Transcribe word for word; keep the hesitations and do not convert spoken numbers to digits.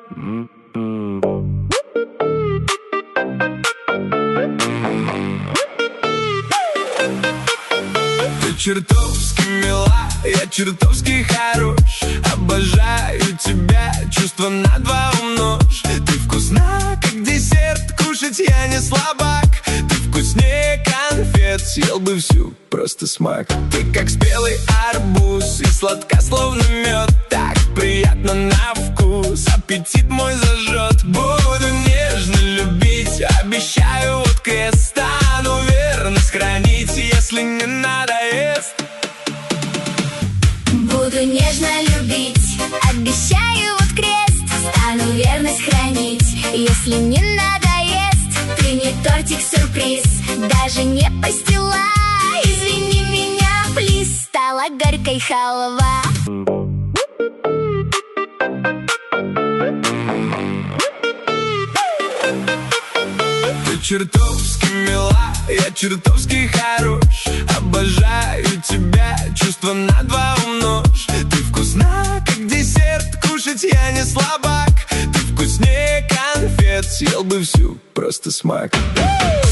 Ты чертовски мила, я чертовски хорош. Обожаю тебя, чувства на два умножь. Ты вкусна, как десерт, кушать я не слабак. Ты вкуснее конфет, съел бы всю, просто смак. Ты как спелый арбуз и сладка, словно мед. Так приятно на вкус, аппетит мой зажжет. Буду нежно любить, обещаю, вот крест. Стану верность хранить, если не надоест. Буду нежно любить, обещаю, вот крест. Стану верность хранить, если не надоест. Ты не тортик-сюрприз, даже не пастила. Извини меня, плиз, стала горькой халва. Ты чертовски мила, я чертовски хорош. Обожаю тебя, чувства на два умножь. Ты вкусна, как десерт, кушать я не слабак. Ты вкуснее конфет, съел бы всю, просто смак.